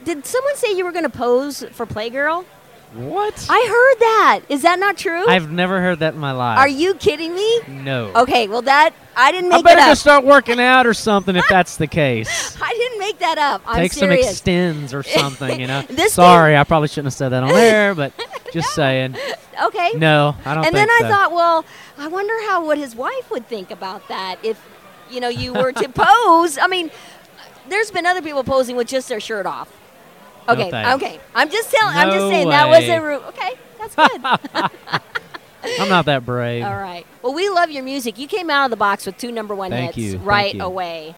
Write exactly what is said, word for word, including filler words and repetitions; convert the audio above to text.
did someone say you were going to pose for Playgirl? What? I heard that. Is that not true? I've never heard that in my life. Are you kidding me? No. Okay, well, that, I didn't make I better it up. go start working out or something if that's the case. I didn't make that up. I'm Take serious. some extends or something, you know. This Sorry, I probably shouldn't have said that on air, but just saying. Okay. No, I don't And think then I so. thought, well, I wonder how what his wife would think about that if, you know, you were to pose. I mean, there's been other people posing with just their shirt off. No Okay, thanks. okay. I'm just telling. I'm just No saying that was way. a ru- okay. That's good. I'm not that brave. All right. Well, we love your music. You came out of the box with two number one Thank hits you. Thank right you. away.